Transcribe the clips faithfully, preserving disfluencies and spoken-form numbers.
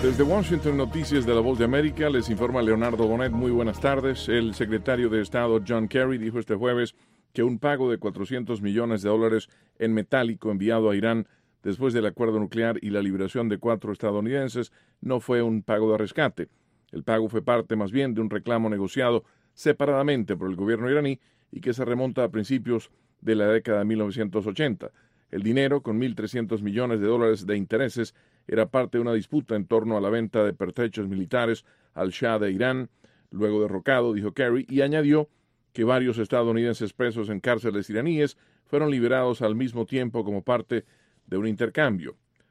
Desde Washington, Noticias de la Voz de América, les informa Leonardo Bonet. Muy buenas tardes. El secretario de Estado John Kerry dijo este jueves que un pago de cuatrocientos millones de dólares en metálico enviado a Irán después del acuerdo nuclear y la liberación de cuatro estadounidenses no fue un pago de rescate. El pago fue parte más bien de un reclamo negociado separadamente por el gobierno iraní y que se remonta a principios de la década de mil novecientos ochenta. El dinero, con mil trescientos millones de dólares de intereses, era parte de una disputa en torno a la venta de pertrechos militares al Shah de Irán, luego derrocado, dijo Kerry, y añadió que varios estadounidenses presos en cárceles iraníes fueron liberados al mismo tiempo como parte de un intercambio.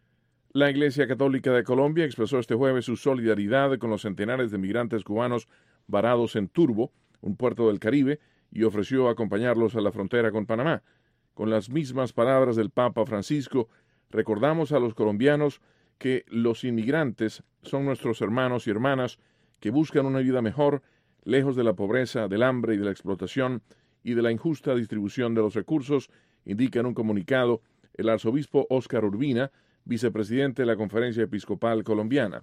La Iglesia Católica de Colombia expresó este jueves su solidaridad con los centenares de migrantes cubanos varados en Turbo, un puerto del Caribe, y ofreció acompañarlos a la frontera con Panamá. Con las mismas palabras del Papa Francisco, recordamos a los colombianos que los inmigrantes son nuestros hermanos y hermanas que buscan una vida mejor, lejos de la pobreza, del hambre y de la explotación y de la injusta distribución de los recursos, indica en un comunicado el arzobispo Óscar Urbina, vicepresidente de la Conferencia Episcopal Colombiana.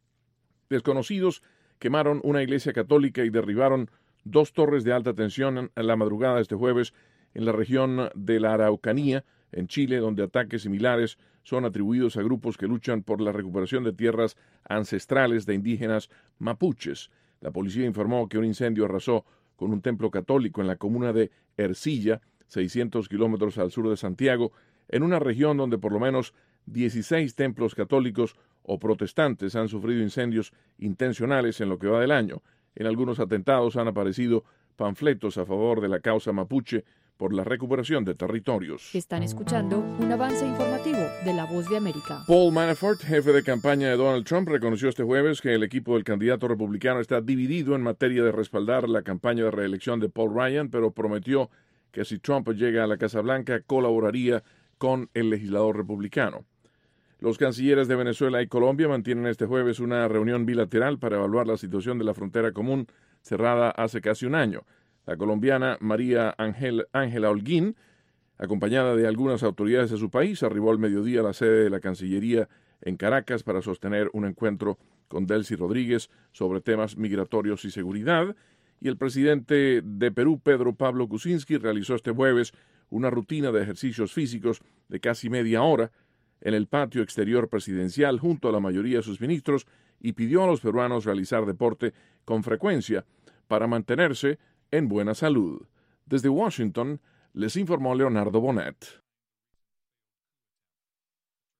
Desconocidos quemaron una iglesia católica y derribaron dos torres de alta tensión en la madrugada de este jueves en la región de la Araucanía, en Chile, donde ataques similares son atribuidos a grupos que luchan por la recuperación de tierras ancestrales de indígenas mapuches. La policía informó que un incendio arrasó con un templo católico en la comuna de Ercilla, seiscientos kilómetros al sur de Santiago, en una región donde por lo menos dieciséis templos católicos o protestantes han sufrido incendios intencionales en lo que va del año. En algunos atentados han aparecido panfletos a favor de la causa mapuche por la recuperación de territorios. Están escuchando un avance informativo de La Voz de América. Paul Manafort, jefe de campaña de Donald Trump, reconoció este jueves que el equipo del candidato republicano está dividido en materia de respaldar la campaña de reelección de Paul Ryan, pero prometió que si Trump llega a la Casa Blanca, colaboraría con el legislador republicano. Los cancilleres de Venezuela y Colombia mantienen este jueves una reunión bilateral para evaluar la situación de la frontera común cerrada hace casi un año. La colombiana María Ángel, Ángela Holguín, acompañada de algunas autoridades de su país, arribó al mediodía a la sede de la Cancillería en Caracas para sostener un encuentro con Delcy Rodríguez sobre temas migratorios y seguridad. Y el presidente de Perú, Pedro Pablo Kuczynski, realizó este jueves una rutina de ejercicios físicos de casi media hora en el patio exterior presidencial junto a la mayoría de sus ministros y pidió a los peruanos realizar deporte con frecuencia para mantenerse en buena salud. Desde Washington, les informó Leonardo Bonet.